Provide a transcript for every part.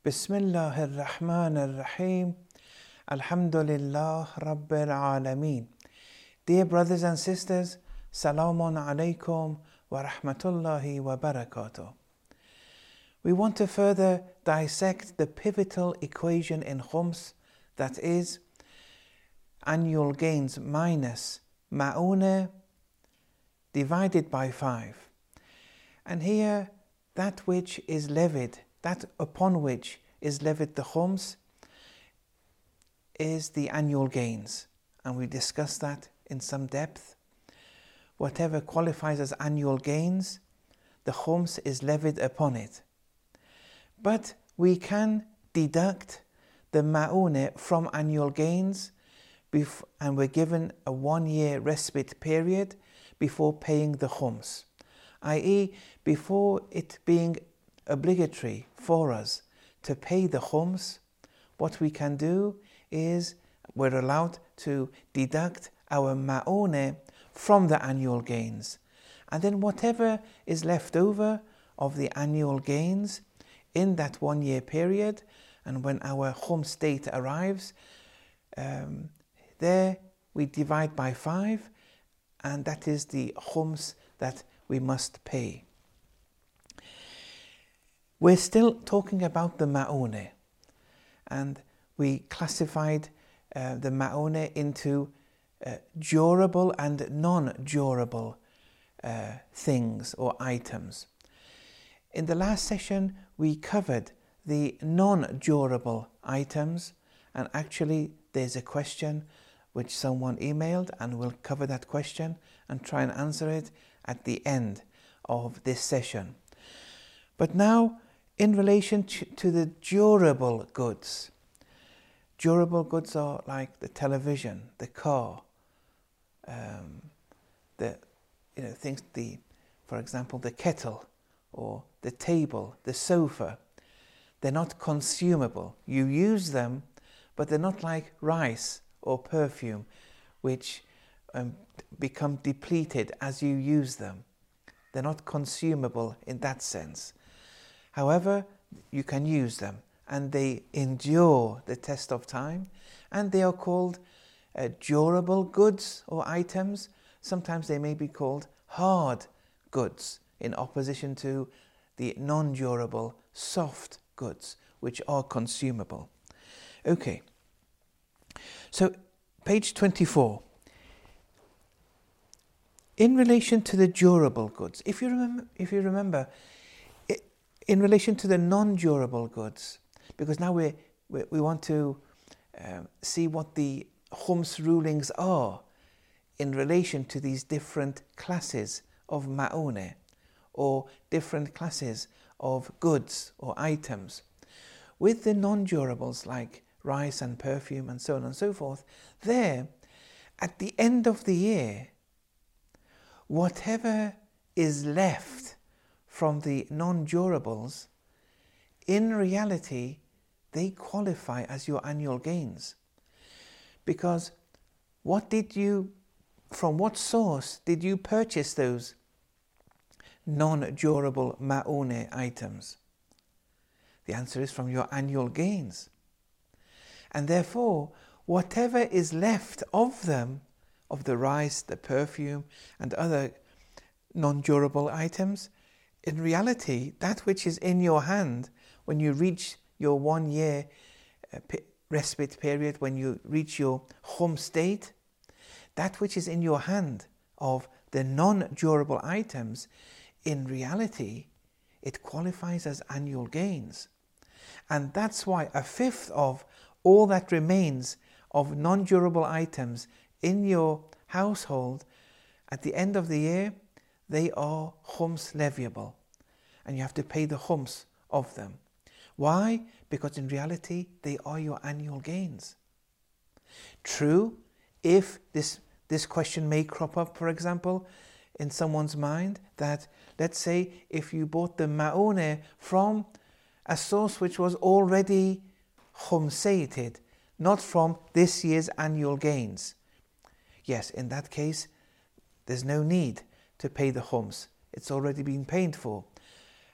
Bismillah ar-Rahman ar-Rahim. Alhamdulillah Rabbil Alameen. Dear brothers and sisters, Salamun Alaikum wa Rahmatullahi wa Barakatuh. We want to further dissect the pivotal equation in Khums, that is, annual gains minus ma'unah divided by 5. And here, that which is levied, that upon which is levied the khums, is the annual gains. And we discussed that in some depth. Whatever qualifies as annual gains, the khums is levied upon it. But we can deduct the ma'unah from annual gains, and we're given a 1-year respite period before paying the khums, i.e. before it being obligatory for us to pay the khums. What we can do is we're allowed to deduct our ma'unah from the annual gains, and then whatever is left over of the annual gains in that 1-year period, and when our khums date arrives, there we divide by 5, and that is the khums that we must pay. We're still talking about the ma'unah, and we classified the ma'unah into durable and non-durable things or items. In the last session, we covered the non-durable items, and actually there's a question which someone emailed, and we'll cover that question and try and answer it at the end of this session. But now, in relation to the durable goods. Durable goods are like the television, the car, for example, the kettle or the table, the sofa. They're not consumable. You use them, but they're not like rice or perfume, which become depleted as you use them. They're not consumable in that sense. However, you can use them, and they endure the test of time, and they are called durable goods or items. Sometimes they may be called hard goods, in opposition to the non-durable soft goods, which are consumable. Okay, so page 24. In relation to the durable goods, if you remember, in relation to the non-durable goods, because now we want to see what the khums rulings are in relation to these different classes of ma'unah, or different classes of goods or items. With the non-durables like rice and perfume and so on and so forth, there, at the end of the year, whatever is left from the non-durables, in reality, they qualify as your annual gains. Because from what source did you purchase those non-durable ma'unah items? The answer is from your annual gains. And therefore, whatever is left of them, of the rice, the perfume, and other non-durable items, in reality, that which is in your hand when you reach your 1-year respite period, when you reach your khums date, that which is in your hand of the non-durable items, in reality, it qualifies as annual gains. And that's why 1/5 of all that remains of non-durable items in your household, at the end of the year, they are khums leviable, and you have to pay the khums of them. Why? Because in reality, they are your annual gains. True, if this question may crop up, for example, in someone's mind, that let's say if you bought the ma'unah from a source which was already khumsated, not from this year's annual gains. Yes, in that case, there's no need to pay the khums. It's already been paid for.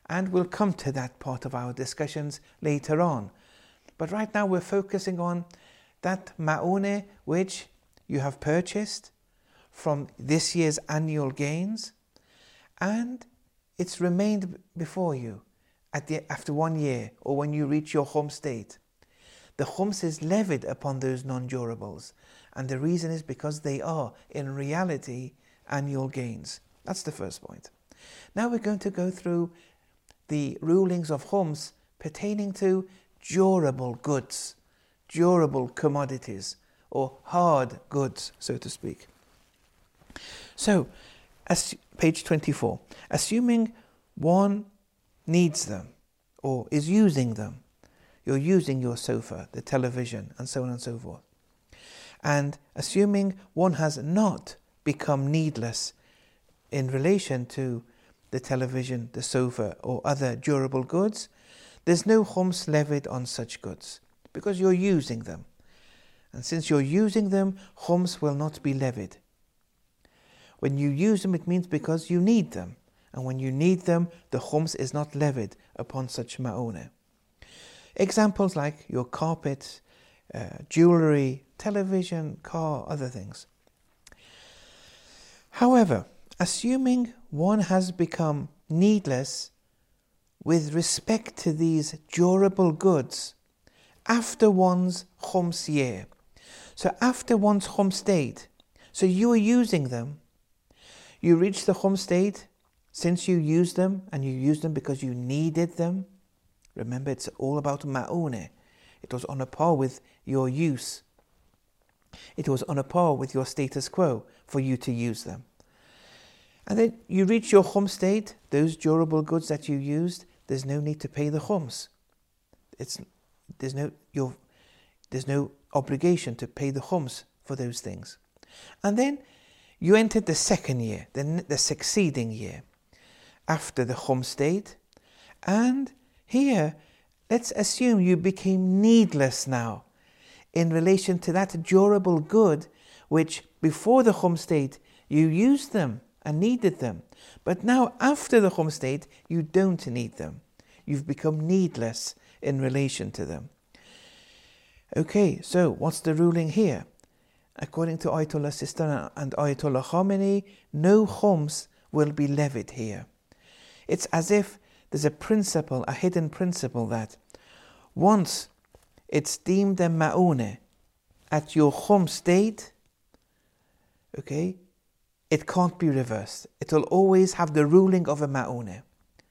And we'll come to that part of our discussions later on. But right now we're focusing on that ma'uneh which you have purchased from this year's annual gains, and it's remained before you after 1 year, or when you reach your khums state. The khums is levied upon those non-durables, and the reason is because they are, in reality, annual gains. That's the first point. Now we're going to go through the rulings of khums pertaining to durable goods, durable commodities, or hard goods, so to speak. So, page 24. Assuming one needs them, or is using them. You're using your sofa, the television, and so on and so forth. And assuming one has not become needless in relation to the television, the sofa, or other durable goods, there's no khums levied on such goods, because you're using them. And since you're using them, khums will not be levied. When you use them, it means because you need them. And when you need them, the khums is not levied upon such ma'uneh. Examples like your carpet, jewellery, television, car, other things. However, assuming one has become needless with respect to these durable goods after one's khums year, so after one's khums state, so you are using them, you reach the khums state, since you use them, and you use them because you needed them. Remember, it's all about ma'uneh. It was on a par with your use. It was on a par with your status quo for you to use them. And then you reach your khums state, those durable goods that you used, there's no need to pay the khums. There's no obligation to pay the khums for those things. And then you entered the second year, the succeeding year, after the khums state, and here, let's assume you became needless now in relation to that durable good which before the khums state you used them and needed them, but now after the khums state you don't need them. You've become needless in relation to them. Okay, so what's the ruling here? According to Ayatollah Sistani and Ayatollah Khamenei, no khums will be levied here. It's as if there's a principle, a hidden principle, that once it's deemed a ma'uneh at your khums state, okay, it can't be reversed. It will always have the ruling of a ma'uneh.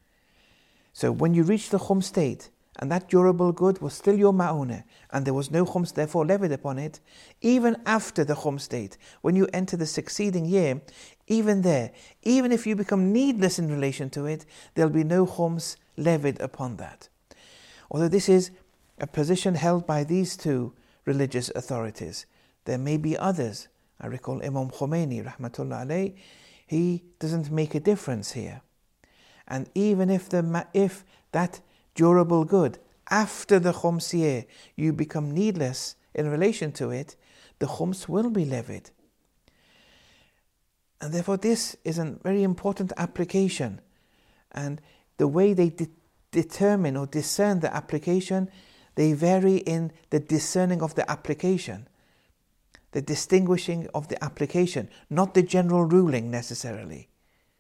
So when you reach the khums state, and that durable good was still your ma'uneh, and there was no khums therefore levied upon it, even after the khums state, when you enter the succeeding year, even there, even if you become needless in relation to it, there'll be no khums levied upon that. Although this is a position held by these two religious authorities, there may be others. I recall Imam Khomeini, rahmatullah alayh, he doesn't make a difference here. And even if that durable good, after the khums year, you become needless in relation to it, the khums will be levied. And therefore this is a very important application. And the way they determine or discern the application, they vary in the discerning of the application, the distinguishing of the application, not the general ruling necessarily.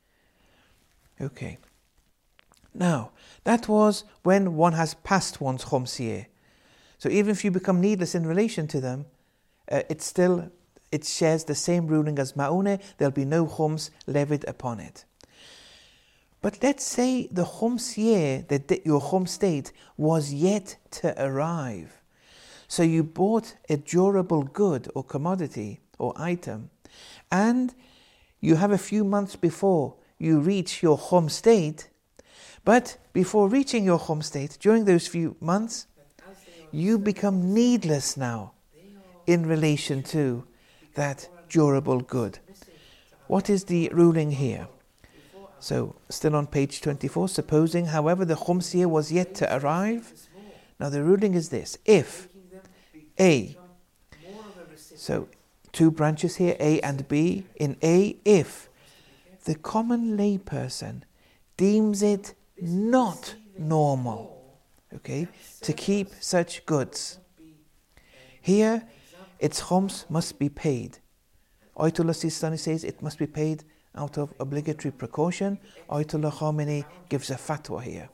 Okay. Now, that was when one has passed one's khums year. So even if you become needless in relation to them, it shares the same ruling as ma'uneh. There'll be no khums levied upon it. But let's say the khums year, your khums state, was yet to arrive. So you bought a durable good or commodity or item, and you have a few months before you reach your khums state. But before reaching your khums state, during those few months, you become needless now in relation to that durable good. What is the ruling here? So, still on page 24, supposing, however, the khums year was yet to arrive. Now the ruling is this: if A, so two branches here, A and B. In A, if the common layperson deems it not normal, okay, to keep such goods. Here, its khums must be paid. Ayatollah Sistani says it must be paid out of obligatory precaution. Ayatollah Khamenei gives a fatwa here.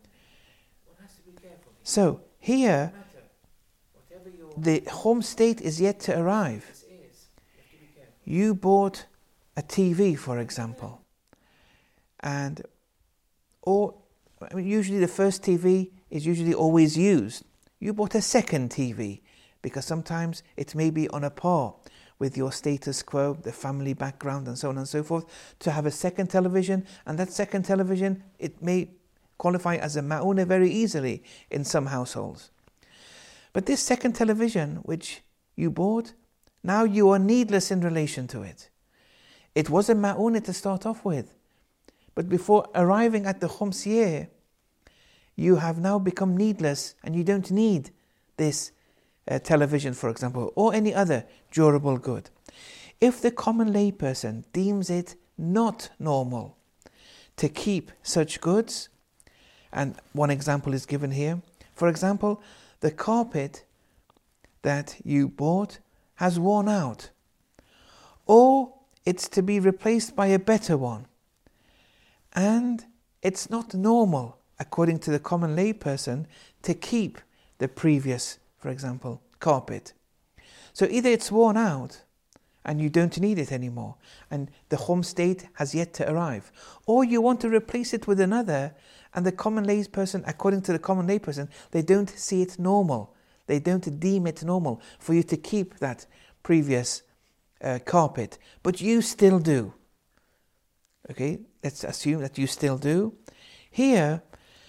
So, here, the home state is yet to arrive. You bought a TV, for example, and usually the first TV is usually always used. You bought a second TV because sometimes it may be on a par with your status quo, the family background and so on and so forth, to have a second television, and that second television, it may qualify as a ma'una very easily in some households. But this second television which you bought, now you are needless in relation to it. It was a ma'una to start off with, but before arriving at the khums year, you have now become needless and you don't need this television, for example, or any other durable good. If the common layperson deems it not normal to keep such goods, and one example is given here. For example, the carpet that you bought has worn out, or it's to be replaced by a better one, and it's not normal, according to the common layperson, to keep the previous, for example, carpet. So either it's worn out and you don't need it anymore and the home state has yet to arrive, or you want to replace it with another, and the common layperson, according to the common layperson, they don't see it normal. They don't deem it normal for you to keep that previous carpet, but you still do. Okay, let's assume that you still do. Here,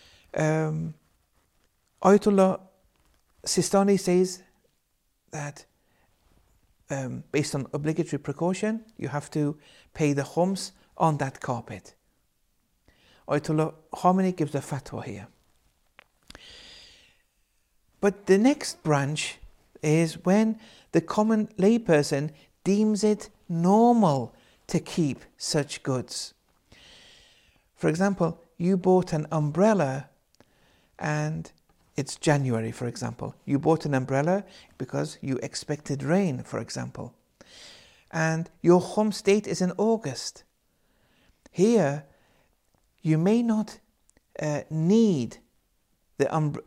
Ayatollah Sistani says that based on obligatory precaution, you have to pay the khums on that carpet. Ayatollah Khamenei gives a fatwa here. But the next branch is when the common layperson deems it normal to keep such goods. For example, you bought an umbrella and it's January, for example. You bought an umbrella because you expected rain, for example. And your home state is in August. Here, you may not need the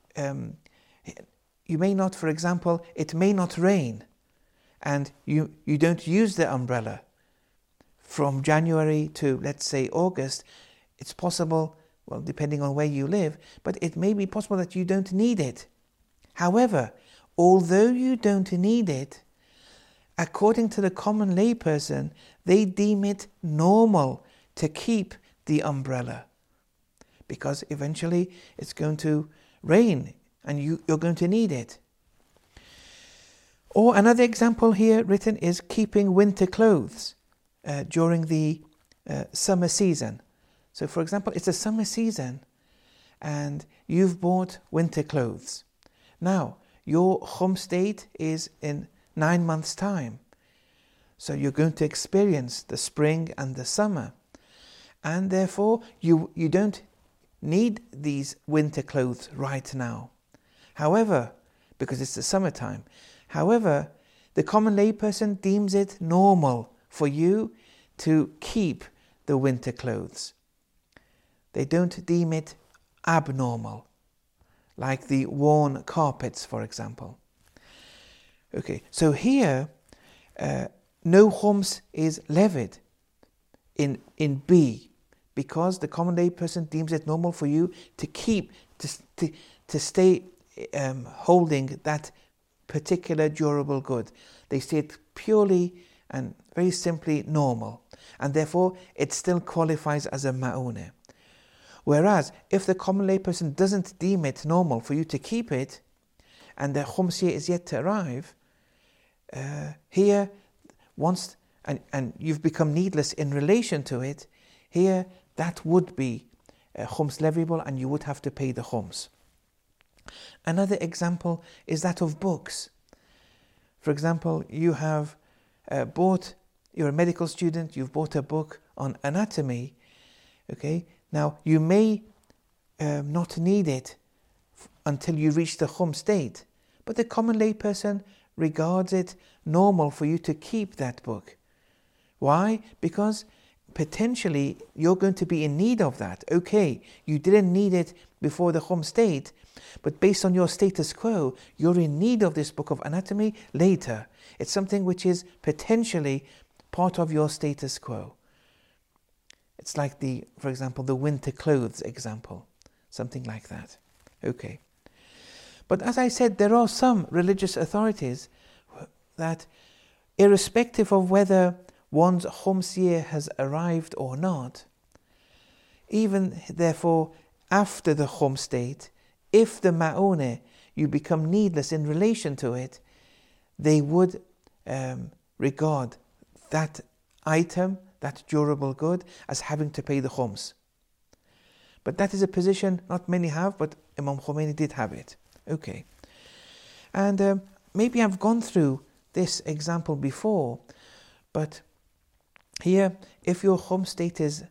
you may not, for example, it may not rain, and you don't use the umbrella. From January to, let's say, August, it's possible, well, depending on where you live, but it may be possible that you don't need it. However, although you don't need it, according to the common layperson, they deem it normal to keep the umbrella, because eventually it's going to rain and you're going to need it. Or another example here written is keeping winter clothes during the summer season. So for example, it's a summer season and you've bought winter clothes. Now, your home state is in 9 months' time. So you're going to experience the spring and the summer. And therefore, you don't need these winter clothes right now. However, because it's the summertime, however, the common layperson deems it normal for you to keep the winter clothes. They don't deem it abnormal, like the worn carpets, for example. Okay, so here, no khums is levied in B, because the common layperson deems it normal for you to keep, to stay holding that particular durable good. They see it purely and very simply normal, and therefore it still qualifies as a ma'unah. Whereas if the common layperson doesn't deem it normal for you to keep it, and the khums is yet to arrive, here, once and you've become needless in relation to it, here that would be khums leviable and you would have to pay the khums. Another example is that of books. For example, you have you're a medical student, you've bought a book on anatomy. Okay, now you may not need it until you reach the Khum state. But the common layperson regards it normal for you to keep that book. Why? Because potentially you're going to be in need of that. Okay, you didn't need it before the Khum state, but based on your status quo, you're in need of this book of anatomy later. It's something which is potentially part of your status quo. It's like for example, the winter clothes example, something like that. Okay. But as I said, there are some religious authorities that, irrespective of whether one's Khums year has arrived or not, even therefore after the Khum state, if the Ma'uneh, you become needless in relation to it, they would regard that item, that durable good, as having to pay the Khums. But that is a position not many have, but Imam Khomeini did have it. Okay. And maybe I've gone through this example before, but here, if your Khum state is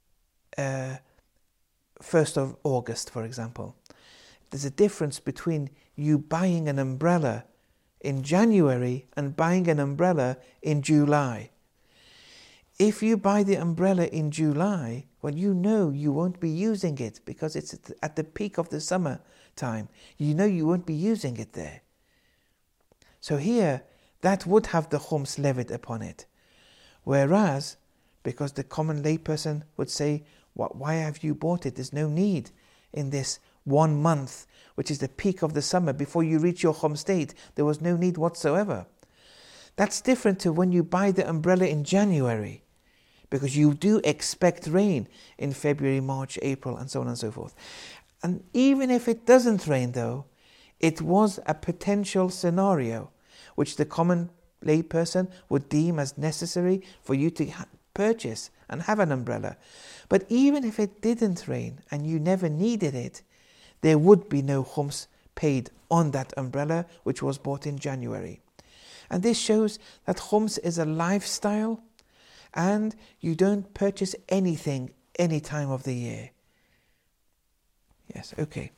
1st of August, for example, there's a difference between you buying an umbrella in January and buying an umbrella in July. If you buy the umbrella in July, well, you know you won't be using it because it's at the peak of the summer time. You know you won't be using it there. So here, that would have the Khums levied upon it. Whereas, because the common layperson would say, why have you bought it? There's no need in this 1 month, which is the peak of the summer, before you reach your Khum state. There was no need whatsoever. That's different to when you buy the umbrella in January, because you do expect rain in February, March, April, and so on and so forth. And even if it doesn't rain, though, it was a potential scenario which the common layperson would deem as necessary for you to purchase and have an umbrella. But even if it didn't rain and you never needed it, there would be no Khums paid on that umbrella which was bought in January. And this shows that Khums is a lifestyle, and you don't purchase anything any time of the year. Yes, okay.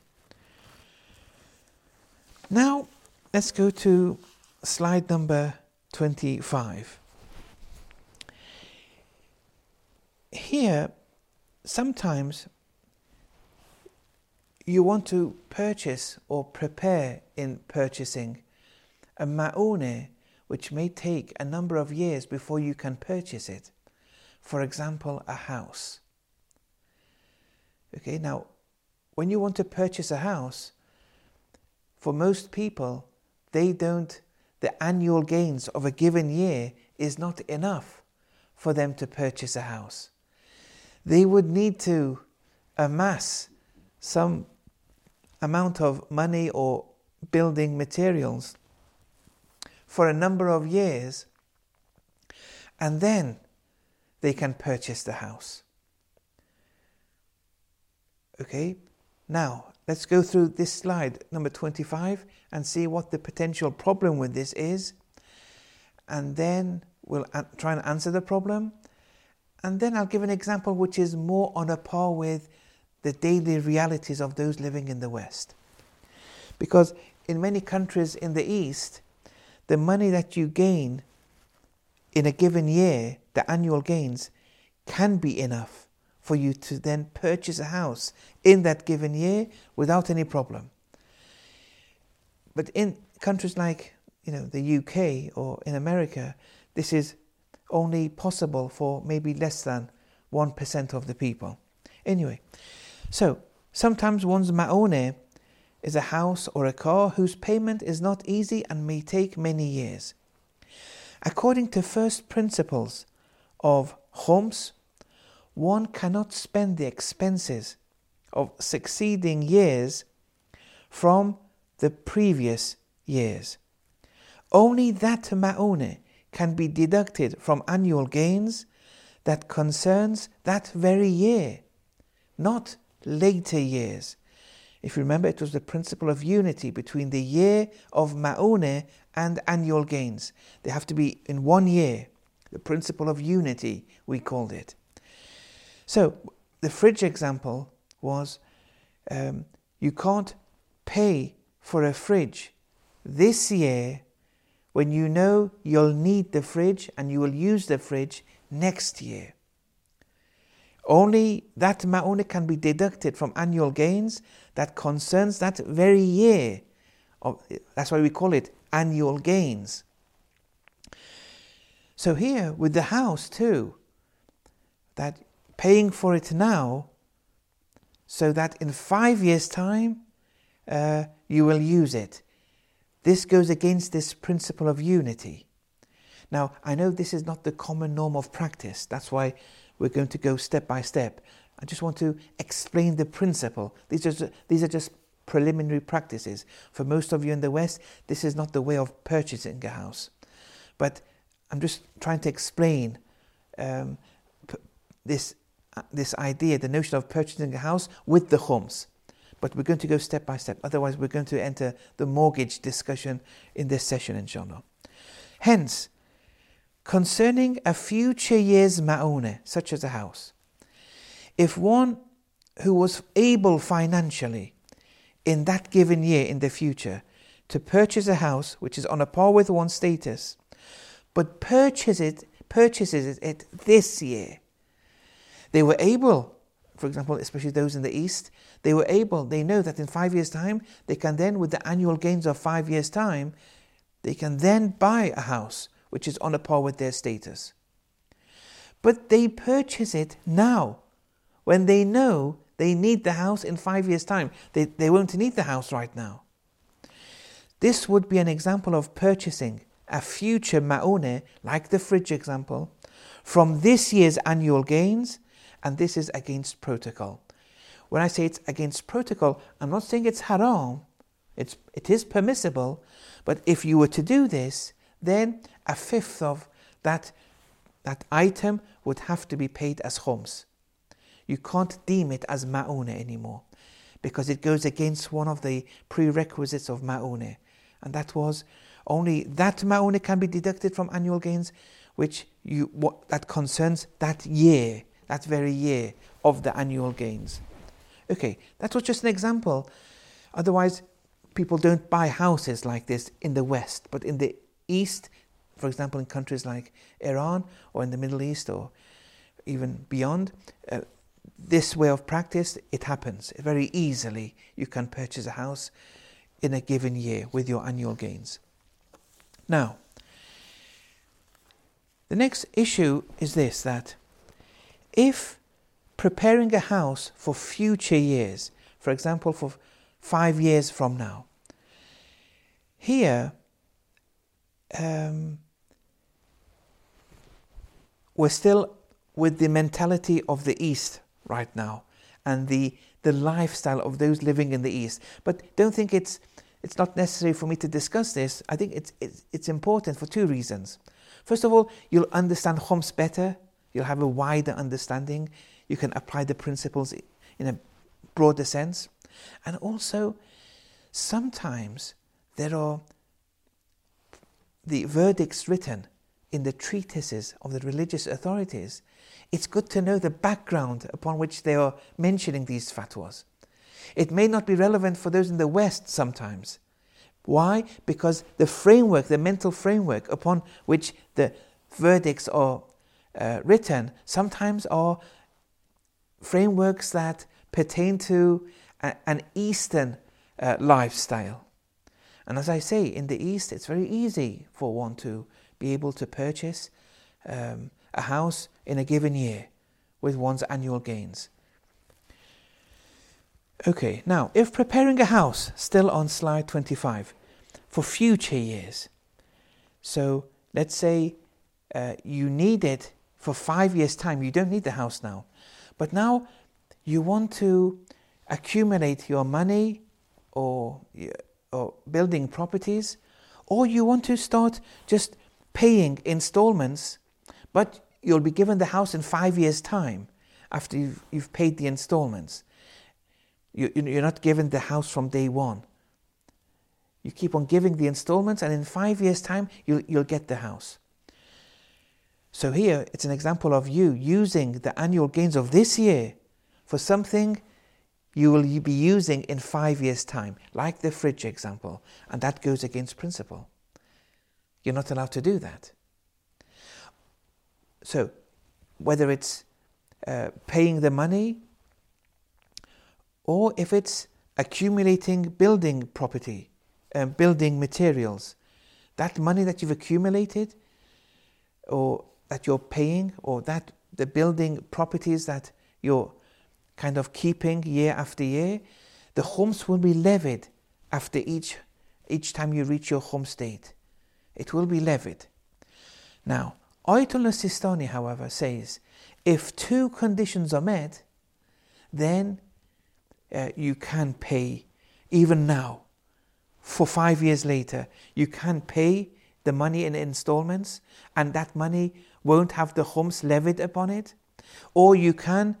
Now, let's go to slide number 25. Here, sometimes you want to purchase or prepare in purchasing a Ma'uneh, which may take a number of years before you can purchase it. For example, a house. Okay, now, when you want to purchase a house, for most people, the annual gains of a given year is not enough for them to purchase a house. They would need to amass some amount of money or building materials for a number of years, and then they can purchase the house. Okay, now let's go through this slide, number 25, and see what the potential problem with this is, and then we'll try and answer the problem, and then I'll give an example which is more on a par with the daily realities of those living in the West. Because in many countries in the East, the money that you gain in a given year, the annual gains, can be enough for you to then purchase a house in that given year without any problem. But in countries like the UK or in America, this is only possible for maybe less than 1% of the people. Anyway, so sometimes one's Ma'uneh is a house or a car whose payment is not easy and may take many years. According to first principles of Khums, one cannot spend the expenses of succeeding years from the previous years. Only that Ma'uneh can be deducted from annual gains that concerns that very year, not later years. If you remember, it was the principle of unity between the year of Ma'uneh and annual gains. They have to be in 1 year. The principle of unity, we called it. So, the fridge example was, You can't pay for a fridge this year when you know you'll need the fridge and you will use the fridge next year. Only that ma'unah can be deducted from annual gains that concerns that very year. That's why we call it annual gains. So here with the house too, that paying for it now so that in 5 years' time you will use it. This goes against this principle of unity. Now, I know this is not the common norm of practice. That's why we're going to go step by step. I just want to explain the principle. These are just preliminary practices. For most of you in the West, this is not the way of purchasing a house. But I'm just trying to explain this idea, the notion of purchasing a house with the khums. But we're going to go step by step. Otherwise, we're going to enter the mortgage discussion in this session, inshallah. Hence, concerning a future year's ma'unah, such as a house, if one who was able financially in that given year in the future to purchase a house which is on a par with one's status, but purchases it this year, they were able, for example, especially those in the East, they know that in 5 years' time, they can then, with the annual gains of 5 years' time, they can then buy a house which is on a par with their status. But they purchase it now, when they know they need the house in 5 years' time. They won't need the house right now. This would be an example of purchasing a future ma'unah, like the fridge example, from this year's annual gains, and this is against protocol. When I say it's against protocol, I'm not saying it's haram. It is permissible, but if you were to do this, then a fifth of that item would have to be paid as khums. You can't deem it as ma'unah anymore, because it goes against one of the prerequisites of ma'unah, and that was only that ma'unah can be deducted from annual gains, that concerns that year, that very year of the annual gains. Okay, that was just an example. Otherwise, people don't buy houses like this in the West, but in the East, for example, in countries like Iran or in the Middle East or even beyond, this way of practice, it happens very easily. You can purchase a house in a given year with your annual gains. Now, the next issue is this, that if preparing a house for future years, for example, for 5 years from now, here we're still with the mentality of the East right now and the lifestyle of those living in the East. But don't think it's not necessary for me to discuss this. I think it's important for two reasons. First of all, you'll understand khums better. You'll have a wider understanding. You can apply the principles in a broader sense. And also, sometimes there are the verdicts written in the treatises of the religious authorities. It's good to know the background upon which they are mentioning these fatwas. It may not be relevant for those in the West sometimes. Why? Because the framework, the mental framework upon which the verdicts are written sometimes are frameworks that pertain to an Eastern lifestyle. And as I say, in the East, it's very easy for one to be able to purchase a house in a given year with one's annual gains. Okay, now, if preparing a house, still on slide 25, for future years, so let's say you need it for 5 years' time, you don't need the house now, but now you want to accumulate your money or building properties, or you want to start just paying installments, but you'll be given the house in 5 years' time after you've paid the installments. You're not given the house from day one. You keep on giving the installments, and in 5 years' time, you'll get the house. So here, it's an example of you using the annual gains of this year for something you will be using in 5 years' time, like the fridge example, and that goes against principle. You're not allowed to do that. So, whether it's paying the money, or if it's accumulating building property, building materials, that money that you've accumulated, or that you're paying, or that the building properties that you're kind of keeping year after year, the khums will be levied after each time you reach your khum state. It will be levied. Now, Ayatollah Sistani, however, says if 2 conditions are met, then you can pay, even now, for 5 years later, you can pay the money in installments, and that money won't have the khums levied upon it. Or you can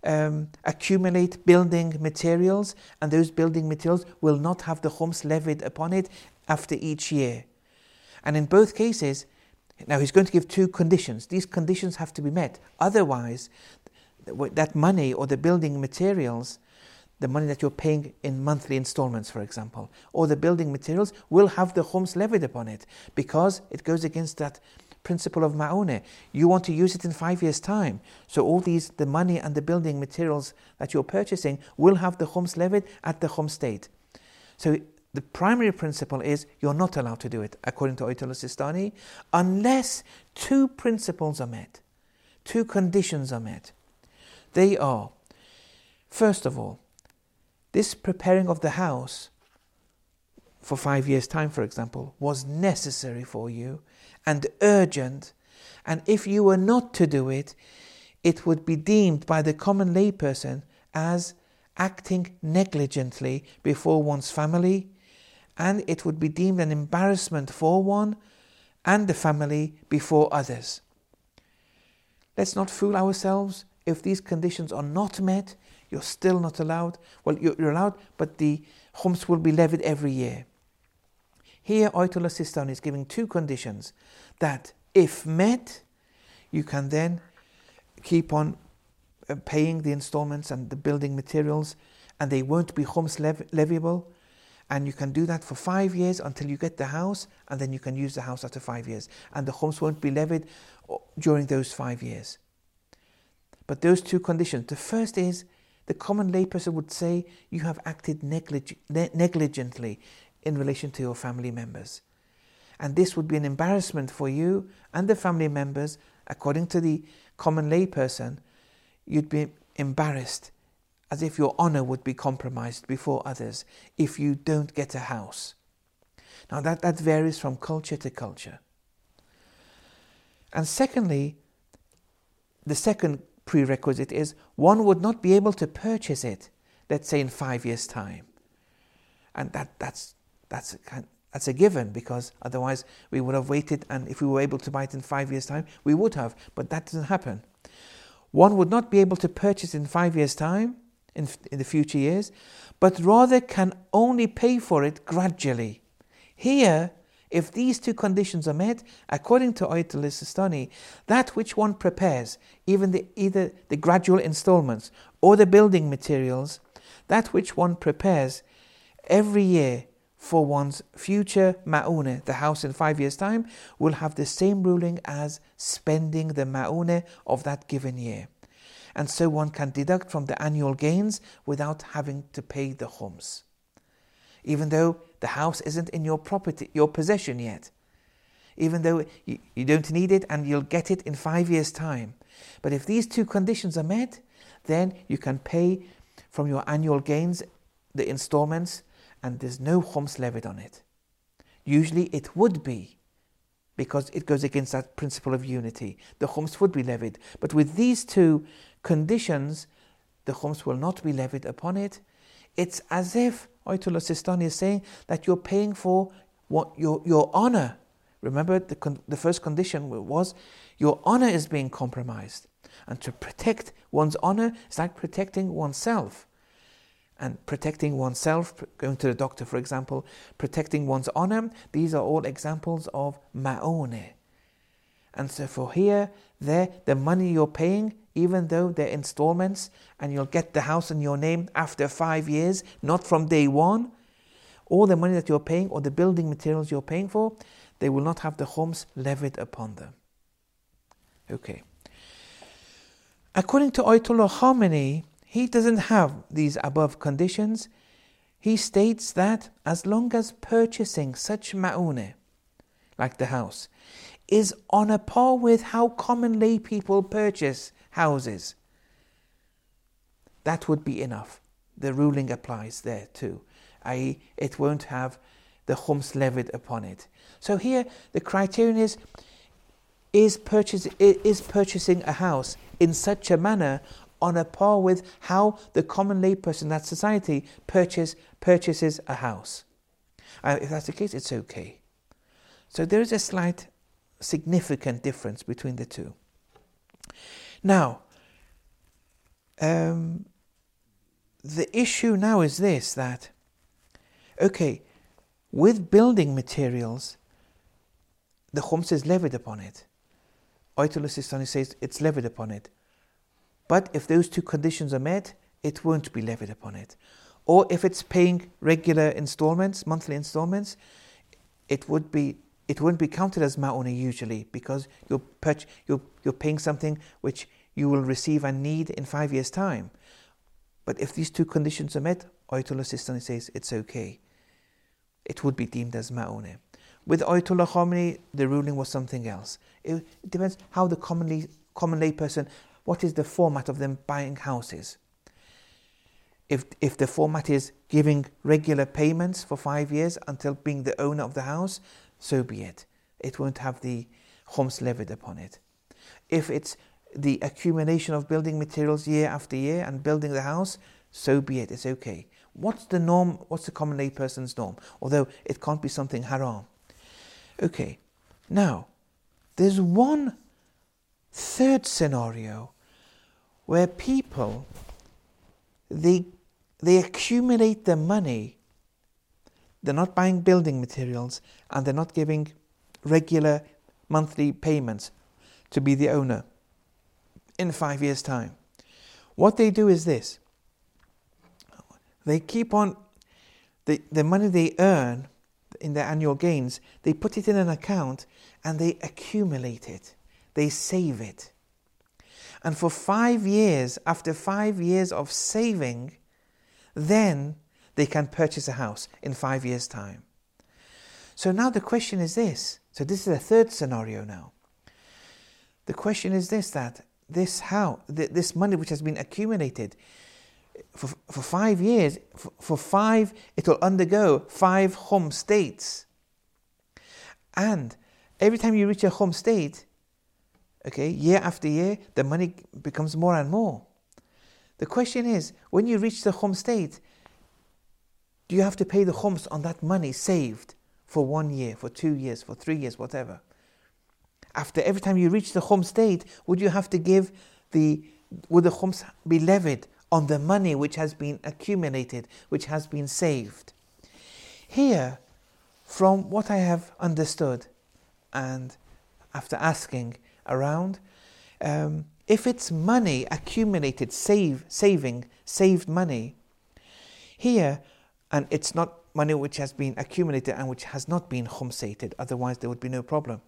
accumulate building materials, and those building materials will not have the khums levied upon it after each year. And in both cases, now he's going to give 2 conditions. These conditions have to be met. Otherwise, that money or the building materials, the money that you're paying in monthly installments, for example, or the building materials will have the khums levied upon it, because it goes against that principle of ma'unah. You want to use it in 5 years' time. So all the money and the building materials that you're purchasing will have the khums levied at the khum state. So the primary principle is you're not allowed to do it, according to Ayatollah Sistani, unless 2 principles are met, 2 conditions are met. They are, first of all, this preparing of the house for 5 years' time, for example, was necessary for you and urgent, and if you were not to do it, it would be deemed by the common layperson as acting negligently before one's family, and it would be deemed an embarrassment for one and the family before others. Let's not fool ourselves. If these conditions are not met, you're still not allowed. Well, you're allowed, but the khums will be levied every year. Here, Ayatollah Sistani is giving 2 conditions that, if met, you can then keep on paying the installments and the building materials, and they won't be khums leviable. And you can do that for 5 years until you get the house, and then you can use the house after 5 years. And the khums won't be levied during those 5 years. But those 2 conditions. The first is, the common layperson would say you have acted negligently in relation to your family members. And this would be an embarrassment for you and the family members. According to the common layperson, you'd be embarrassed, as if your honor would be compromised before others if you don't get a house. Now that varies from culture to culture. And secondly, the second prerequisite is one would not be able to purchase it, let's say in 5 years' time. And that's a given, because otherwise we would have waited, and if we were able to buy it in 5 years' time, we would have, but that doesn't happen. One would not be able to purchase in 5 years' time, in the future years, but rather can only pay for it gradually. Here, if these 2 conditions are met, according to Ayatollah Sistani, that which one prepares, either the gradual installments or the building materials, that which one prepares every year for one's future ma'unah, the house in 5 years' time, will have the same ruling as spending the ma'unah of that given year. And so one can deduct from the annual gains without having to pay the khums, even though the house isn't in your property, your possession yet, even though you don't need it and you'll get it in 5 years' time. But if these 2 conditions are met, then you can pay from your annual gains the installments, and there's no khums levied on it. Usually it would be, because it goes against that principle of unity. The khums would be levied. But with these 2 conditions, the khums will not be levied upon it. It's as if Ayatollah Sistani is saying that you're paying for what your honor. Remember, the first condition was your honor is being compromised. And to protect one's honor is like protecting oneself. And protecting oneself, going to the doctor, for example, protecting one's honor, these are all examples of ma'unah. And so for here, the money you're paying even though they're installments, and you'll get the house in your name after 5 years, not from day one. All the money that you're paying or the building materials you're paying for, they will not have the khums levied upon them. Okay. According to Ayatollah Khamenei, he doesn't have these above conditions. He states that as long as purchasing such ma'uneh, like the house, is on a par with how common lay people purchase houses, that would be enough. The ruling applies there too, i.e. it won't have the khums levied upon it. So here the criterion is purchasing a house in such a manner on a par with how the common lay person in that society purchases a house. If that's the case, it's okay. So there is a slight significant difference between the two. Now, the issue now is this, that, okay, with building materials, the khums is levied upon it. Ayatollah Sistani says it's levied upon it. But if those two conditions are met, it won't be levied upon it. Or if it's paying regular installments, monthly installments, it won't be counted as ma'uneh usually, because you're paying something which you will receive and need in 5 years' time. But if these two conditions are met, Ayatollah Sistani says it's okay. It would be deemed as ma'uneh. With Ayatollah Khamenei, the ruling was something else. It depends how the common lay person, what is the format of them buying houses. If the format is giving regular payments for 5 years until being the owner of the house, so be it. It won't have the khums levied upon it. If it's the accumulation of building materials year after year and building the house, so be it. It's okay. What's the norm? What's the common lay person's norm? Although it can't be something haram. Okay. Now, there's one third scenario where people, they accumulate the money. They're not buying building materials and they're not giving regular monthly payments to be the owner in 5 years' time. What they do is this. They keep on, the money they earn in their annual gains, they put it in an account and they accumulate it. They save it. And for 5 years, after 5 years of saving, then they can purchase a house in 5 years' time. So now the question is this. So this is a third scenario now. The question is this, that this money which has been accumulated for 5 years, it will undergo 5 khum states. And every time you reach a khum state, okay, year after year, the money becomes more and more. The question is, when you reach the khum state, do you have to pay the khums on that money saved for 1 year, for 2 years, for 3 years, whatever? After every time you reach the khum state, would the khums be levied on the money which has been accumulated, which has been saved? Here, from what I have understood, and after asking around, if it's money accumulated, saved money, here, and it's not money which has been accumulated and which has not been khumsated, otherwise there would be no problem.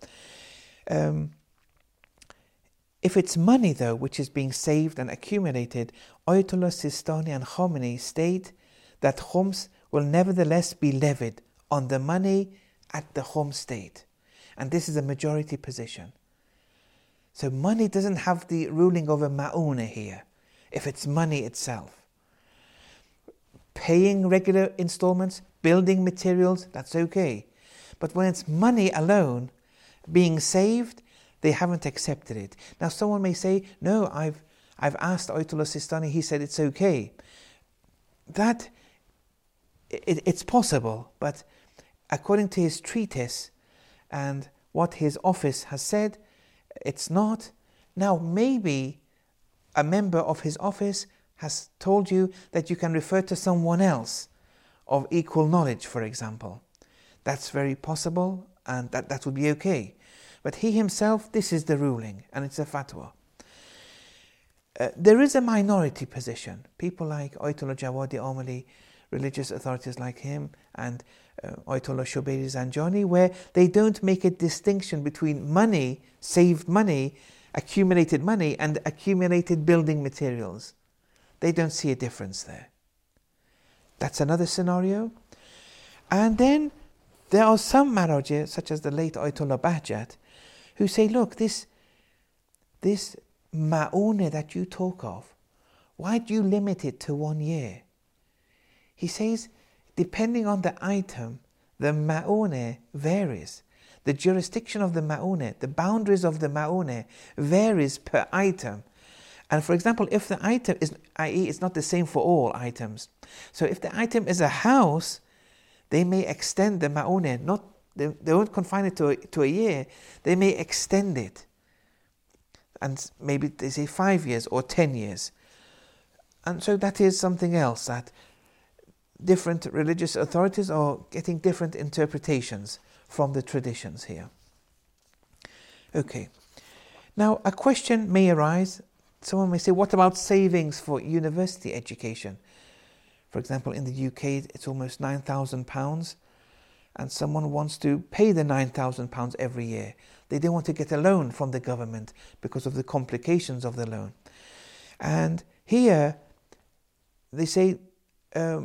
If it's money though which is being saved and accumulated, Ayatollah Sistani and Khamenei state that khums will nevertheless be levied on the money at the khum state. And this is a majority position. So money doesn't have the ruling of a ma'uneh here, if it's money itself. Paying regular installments, building materials, that's okay. But when it's money alone being saved, they haven't accepted it. Now someone may say, no, I've asked Ayatollah Sistani, he said it's okay. That, it's possible, but according to his treatise and what his office has said, it's not. Now maybe a member of his office has told you that you can refer to someone else of equal knowledge, for example. That's very possible, and that would be okay. But he himself, this is the ruling, and it's a fatwa. there is a minority position. People like Ayatollah Jawadi Amali, religious authorities like him, and Ayatollah Shubayri Zanjani, where they don't make a distinction between money, saved money, accumulated money, and accumulated building materials. They don't see a difference there. That's another scenario. And then there are some Marajih, such as the late Ayatollah Bahjat, who say, look, this ma'unah that you talk of, why do you limit it to 1 year? He says, depending on the item, the ma'unah varies. The jurisdiction of the ma'unah, the boundaries of the ma'unah varies per item. And for example, if the item is, i.e. it's not the same for all items. So if the item is a house, they may extend the ma'unah, they won't confine it to a year, they may extend it. And maybe they say 5 years or 10 years. And so that is something else, that different religious authorities are getting different interpretations from the traditions here. Okay. Now a question may arise. Someone may say, what about savings for university education? For example, in the UK, it's almost £9,000, and someone wants to pay the £9,000 every year. They don't want to get a loan from the government because of the complications of the loan. And here, they say, can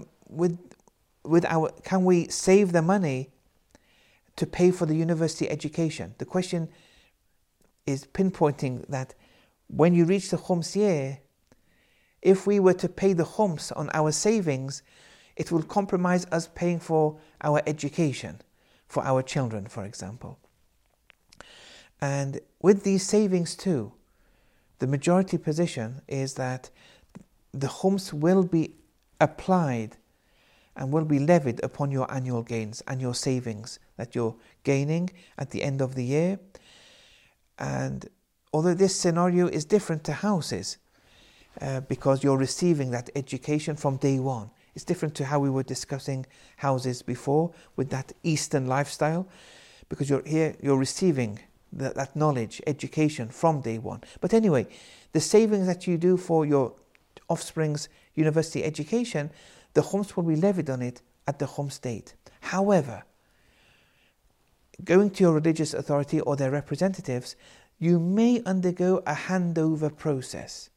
we save the money to pay for the university education? The question is pinpointing that when you reach the khums year, if we were to pay the khums on our savings, it will compromise us paying for our education, for our children, for example. And with these savings too, the majority position is that the khums will be applied and will be levied upon your annual gains and your savings that you're gaining at the end of the year. And although this scenario is different to houses, because you're receiving that education from day one. It's different to how we were discussing houses before with that Eastern lifestyle, because you're receiving that knowledge, education from day one. But anyway, the savings that you do for your offspring's university education, the khums will be levied on it at the khums date. However, going to your religious authority or their representatives, you may undergo a handover process.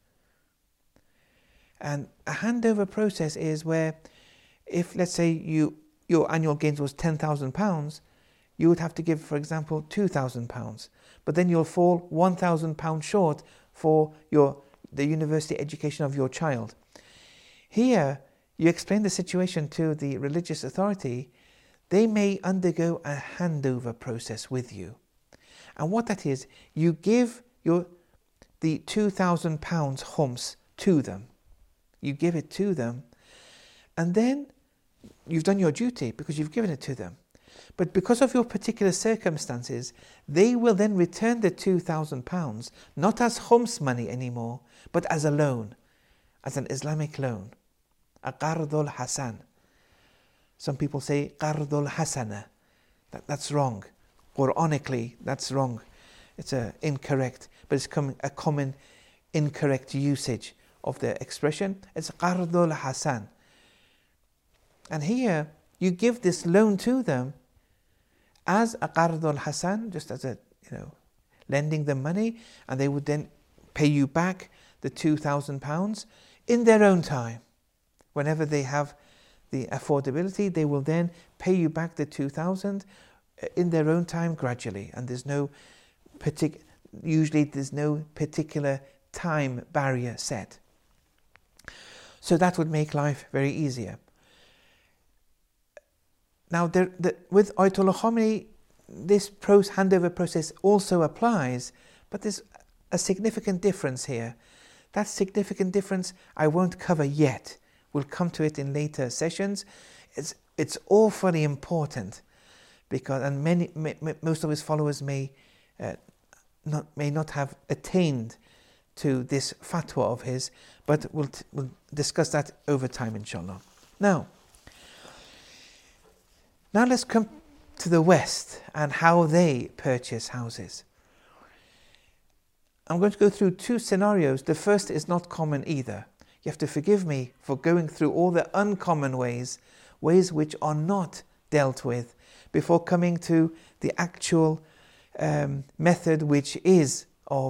And a handover process is where, if let's say your annual gains was £10,000, you would have to give, for example, £2,000. But then you'll fall £1,000 short for the university education of your child. Here, you explain the situation to the religious authority. They may undergo a handover process with you. And what that is, you give the £2,000 khums to them. You give it to them, and then you've done your duty because you've given it to them. But because of your particular circumstances, they will then return the £2,000, not as khums money anymore, but as a loan, as an Islamic loan, a qardul hasan. Some people say qardul hasana. That's wrong. Quranically, that's wrong. It's incorrect, but it's a common incorrect usage of the expression. It's qardul hasan. And here, you give this loan to them as a qardul hasan, just as lending them money, and they would then pay you back the £2,000 in their own time. Whenever they have the affordability, they will then pay you back the £2,000 in their own time gradually, and there's no particular time barrier set. So that would make life very easier. Now, with Ayatollah Khomeini, this handover process also applies, but there's a significant difference here. That significant difference I won't cover yet. We'll come to it in later sessions. It's awfully important, because most of his followers may not have attained to this fatwa of his, but we'll discuss that over time, inshallah. Now let's come to the West and how they purchase houses. I'm going to go through two scenarios. The first is not common either. You have to forgive me for going through all the uncommon ways which are not dealt with, before coming to the actual method which is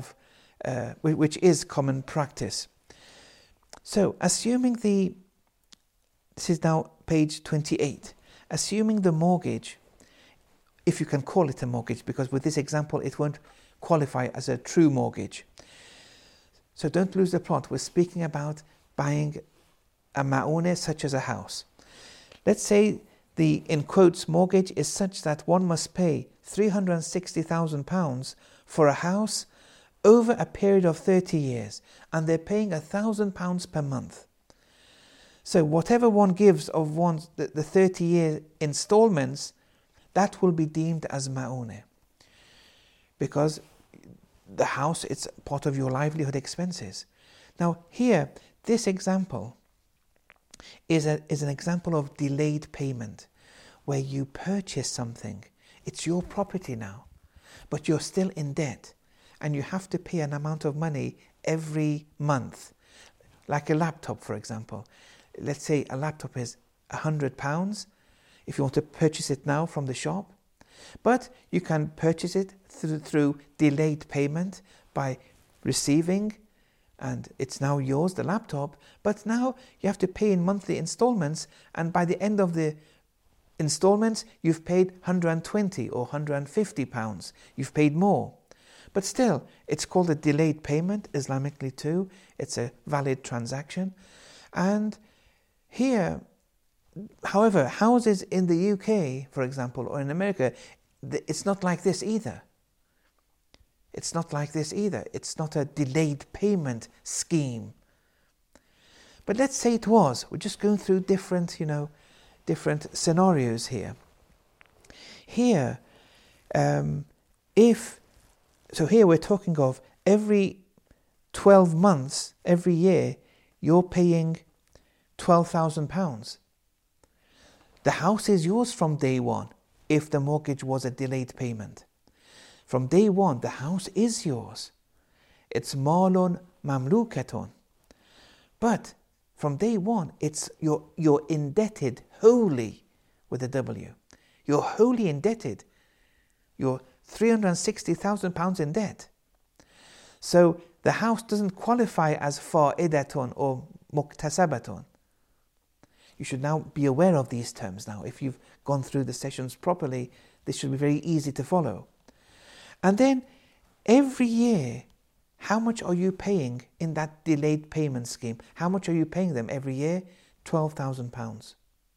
common practice. So, assuming this is now page 28, assuming the mortgage, if you can call it a mortgage, because with this example it won't qualify as a true mortgage. So don't lose the plot. We're speaking about buying a ma'une such as a house. Let's say the, in quotes, mortgage is such that one must pay £360,000 for a house over a period of 30 years, and they're paying £1,000 per month. So whatever one gives of the 30-year installments, that will be deemed as ma'une, because the house, it's part of your livelihood expenses. Now here, this example is an example of delayed payment, where you purchase something. It's your property now, but you're still in debt, and you have to pay an amount of money every month. Like a laptop, for example. Let's say a laptop is £100 if you want to purchase it now from the shop. But you can purchase it through delayed payment by receiving, and it's now yours, the laptop, but now you have to pay in monthly installments, and by the end of the installments you've paid £120 or £150. You've paid more. But still, it's called a delayed payment, Islamically too. It's a valid transaction. And here, however, houses in the UK, for example, or in America, it's not like this either. It's not like this either. It's not a delayed payment scheme. But let's say it was. We're just going through different scenarios here. Here, here we're talking of every 12 months, every year, you're paying £12,000. The house is yours from day one, if the mortgage was a delayed payment. From day one, the house is yours. It's malun mamlukaton. But from day one, you're indebted wholly with a W. You're wholly indebted. You're £360,000 in debt. So the house doesn't qualify as fa'idatun or muktasabatun. You should now be aware of these terms now. If you've gone through the sessions properly, this should be very easy to follow. And then every year, how much are you paying in that delayed payment scheme? How much are you paying them every year? £12,000.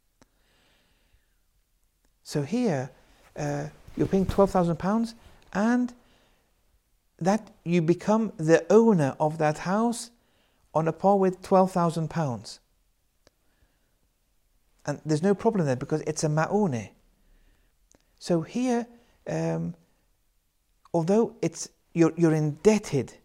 So here, you're paying £12,000, and that you become the owner of that house on a par with £12,000. And there's no problem there because it's a ma'une. So here, although you're indebted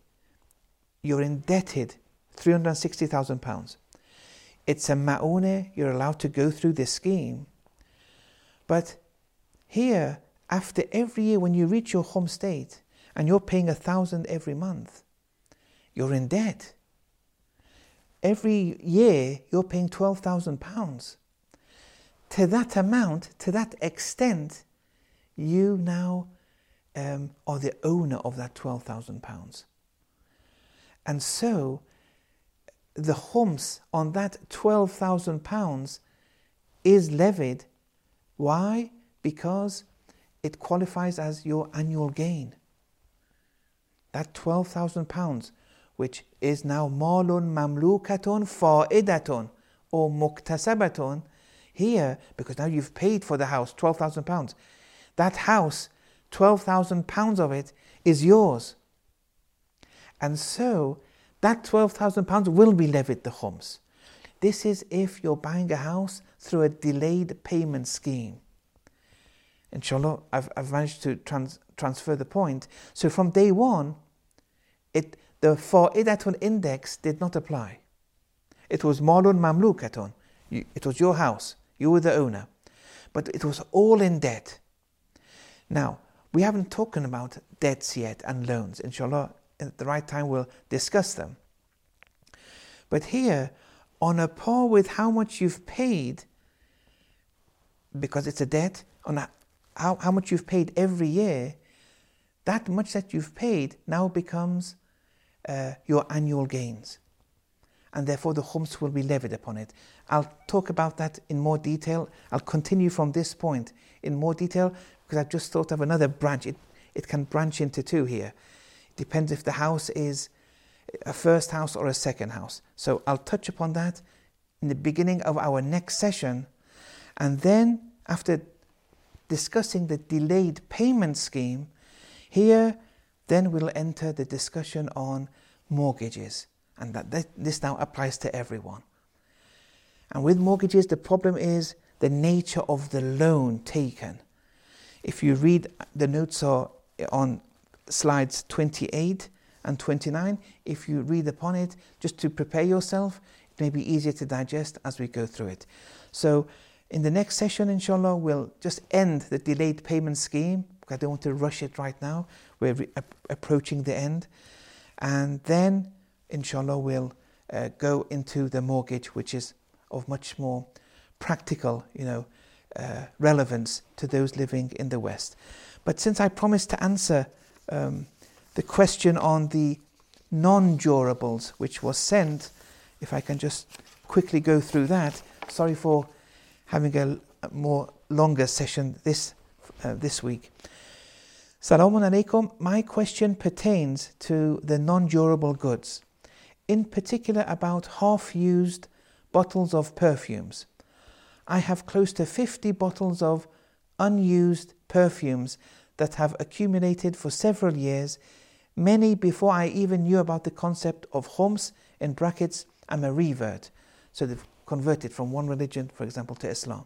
£360,000. It's a ma'une, you're allowed to go through this scheme. But here, after every year when you reach your home state and you're paying £1,000 every month, you're in debt. Every year you're paying £12,000. To that amount, to that extent, you now are the owner of that £12,000. And so the khums on that £12,000 is levied. Why? Because it qualifies as your annual gain. That £12,000, which is now malun mamlukatun fa'idatun or muktasabatun, here, because now you've paid for the house, £12,000. That house, £12,000 of it is yours. And so that £12,000 will be levied the khums. This is if you're buying a house through a delayed payment scheme. Inshallah, I've managed to transfer the point. So from day one, the fa'idatun index did not apply. It was malun mamlukatun. It was your house. You were the owner. But it was all in debt. Now, we haven't talked about debts yet and loans. Inshallah, at the right time we'll discuss them. But here, on a par with how much you've paid, because it's a debt, on how much you've paid every year, that much that you've paid now becomes your annual gains. And therefore the khums will be levied upon it. I'll talk about that in more detail. I'll continue from this point in more detail because I've just thought of another branch. It can branch into two here. It depends if the house is a first house or a second house. So I'll touch upon that in the beginning of our next session. And then after discussing the delayed payment scheme, here then we'll enter the discussion on mortgages. And this now applies to everyone. And with mortgages, the problem is the nature of the loan taken. If you read, the notes are on slides 28 and 29. If you read upon it, just to prepare yourself, it may be easier to digest as we go through it. So in the next session, inshallah, we'll just end the delayed payment scheme. I don't want to rush it right now. We're approaching the end. And then, inshallah, we'll go into the mortgage, which is of much more practical, relevance to those living in the West. But since I promised to answer the question on the non-durables, which was sent, if I can just quickly go through that. Sorry for having a more longer session this week. Salamun alaikum. My question pertains to the non-durable goods, in particular about half-used bottles of perfumes. I have close to 50 bottles of unused perfumes that have accumulated for several years, many before I even knew about the concept of khums, in brackets, I'm a revert. So they've converted from one religion, for example, to Islam.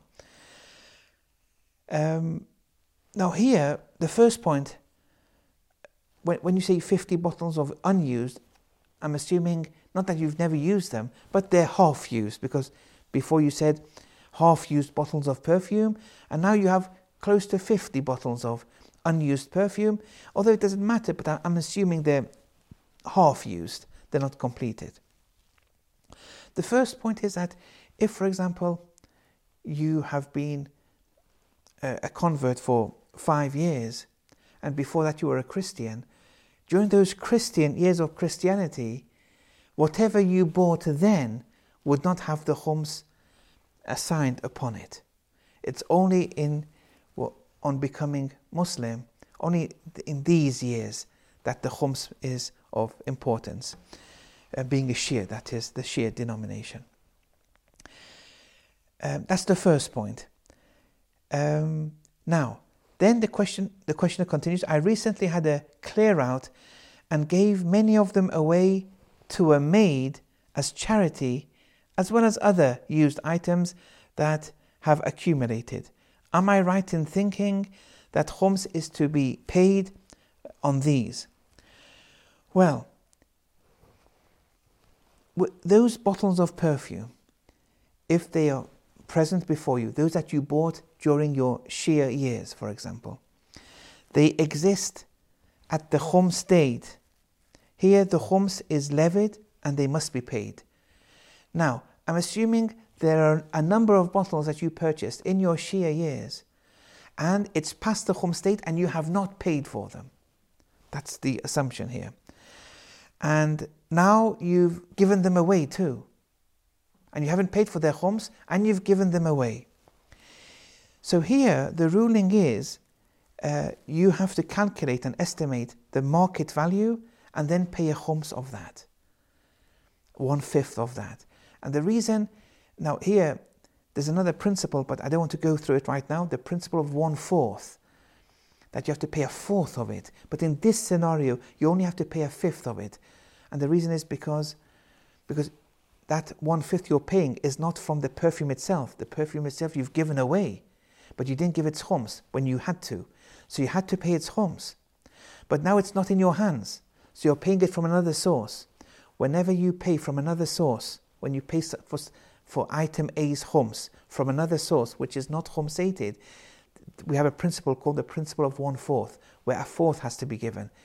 Now here, the first point, when you say 50 bottles of unused, I'm assuming not that you've never used them, but they're half-used, because before you said half-used bottles of perfume, and now you have close to 50 bottles of unused perfume, although it doesn't matter, but I'm assuming they're half-used, they're not completed. The first point is that if, for example, you have been a convert for 5 years, and before that you were a Christian, during those Christian years of Christianity, whatever you bought then would not have the khums assigned upon it. It's only on becoming Muslim, only in these years, that the khums is of importance, being a Shia, that is the Shia denomination. That's the first point. Now, then the questioner continues, I recently had a clear out and gave many of them away to a maid as charity, as well as other used items that have accumulated. Am I right in thinking that khums is to be paid on these? Well, those bottles of perfume, if they are present before you, those that you bought during your Shia years, for example, they exist at the khums date. Here the khums is levied and they must be paid. Now, I'm assuming there are a number of bottles that you purchased in your Shia years and it's past the khums date and you have not paid for them. That's the assumption here. And now you've given them away too. And you haven't paid for their khums and you've given them away. So here the ruling is you have to calculate and estimate the market value and then pay a khums of that, 1/5 of that. And the reason, now here there's another principle, but I don't want to go through it right now, the principle of 1/4, that you have to pay 1/4 of it. But in this scenario, you only have to pay 1/5 of it. And the reason is because that 1/5 you're paying is not from the perfume itself. The perfume itself you've given away, but you didn't give its khums when you had to. So you had to pay its khums. But now it's not in your hands, so you're paying it from another source. Whenever you pay from another source, when you pay for item A's khums from another source which is not khumsated, we have a principle called the principle of 1/4, where 1/4 has to be given.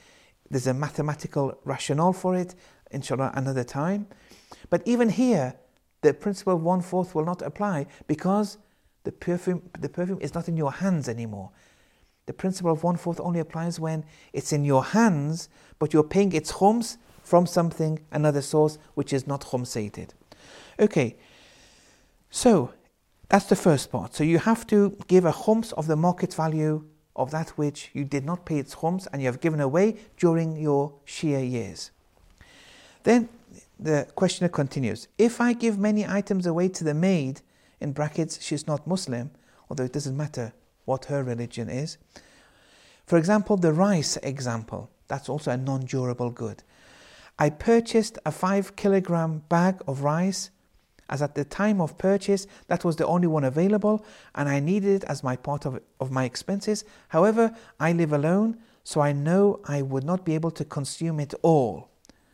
There's a mathematical rationale for it, inshallah, another time. But even here, the principle of 1/4 will not apply because the perfume is not in your hands anymore. The principle of 1/4 only applies when it's in your hands, but you're paying its khums from something, another source, which is not khumsated. Okay, so that's the first part. So you have to give a khums of the market value of that which you did not pay its khums and you have given away during your Shia years. Then the questioner continues, if I give many items away to the maid, in brackets, she's not Muslim, although it doesn't matter what her religion is. For example, the rice example, that's also a non-durable good. I purchased a 5 kilogram bag of rice, as at the time of purchase, that was the only one available, and I needed it as my part of my expenses. However, I live alone, so I know I would not be able to consume it all.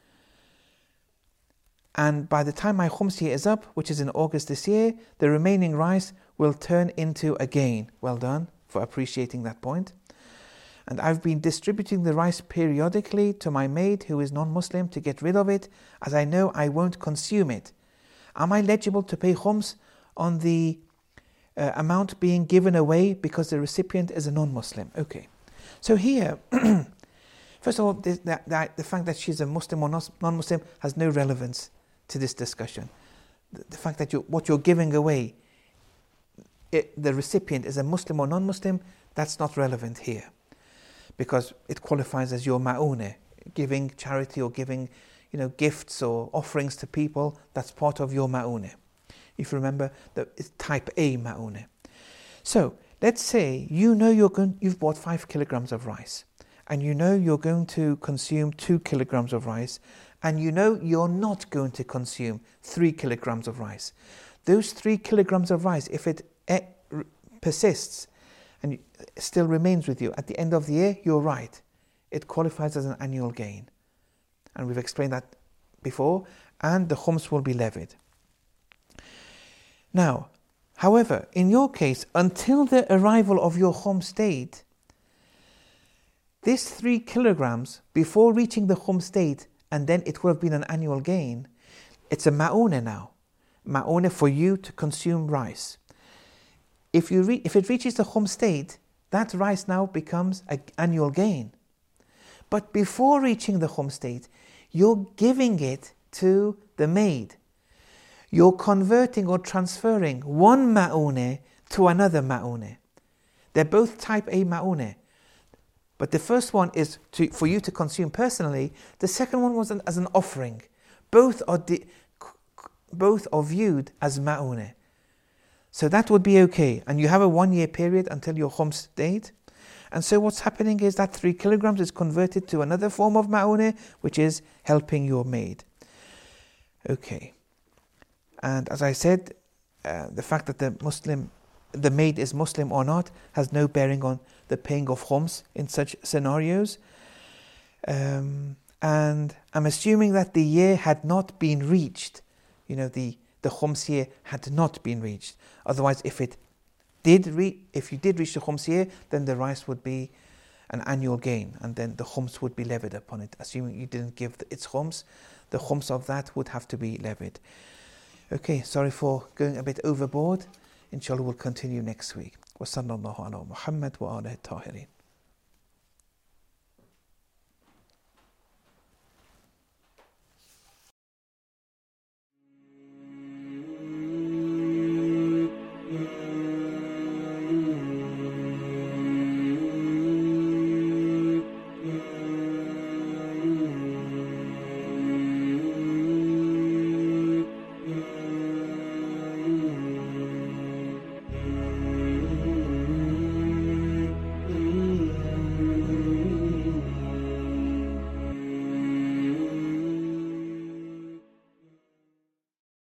And by the time my khums year is up, which is in August this year, the remaining rice will turn into a gain. Well done for appreciating that point. And I've been distributing the rice periodically to my maid who is non-Muslim to get rid of it, as I know I won't consume it. Am I eligible to pay khums on the amount being given away because the recipient is a non-Muslim? Okay. So here, first of all, the fact that she's a Muslim or non-Muslim has no relevance to this discussion. The fact that what you're giving away, the recipient is a Muslim or non-Muslim, that's not relevant here, because it qualifies as your ma'uneh, giving charity or giving gifts or offerings to people. That's part of your ma'uneh. If you remember, it's type A ma'uneh. So let's say you've bought 5 kilograms of rice, and you're going to consume 2 kilograms of rice, and you're not going to consume 3 kilograms of rice. Those 3 kilograms of rice, if it persists and still remains with you at the end of the year, you're right. It qualifies as an annual gain. And we've explained that before, and the khums will be levied. Now, however, in your case, until the arrival of your khums date, this 3 kilograms, before reaching the khums date, and then it would have been an annual gain, it's a ma'uneh now. Ma'uneh for you to consume rice. If it reaches the khums date, that rice now becomes an annual gain. But before reaching the khums date, you're giving it to the maid. You're converting or transferring one ma'uneh to another ma'uneh. They're both type A ma'uneh. But the first one is for you to consume personally. The second one was as an offering. Both are viewed as ma'uneh. So that would be okay. And you have a 1-year period until your khums date. And so what's happening is that 3 kilograms is converted to another form of ma'uneh, which is helping your maid. Okay. And as I said, the fact that the maid is Muslim or not has no bearing on the paying of khums in such scenarios. And I'm assuming that the year had not been reached. The khums year had not been reached. Otherwise, if you did reach the khums year, then the rice would be an annual gain, and then the khums would be levied upon it. Assuming you didn't give its khums, the khums of that would have to be levied. Okay, sorry for going a bit overboard. Inshallah, we'll continue next week. Wa sallallahu ala Muhammad wa alihi tahirin.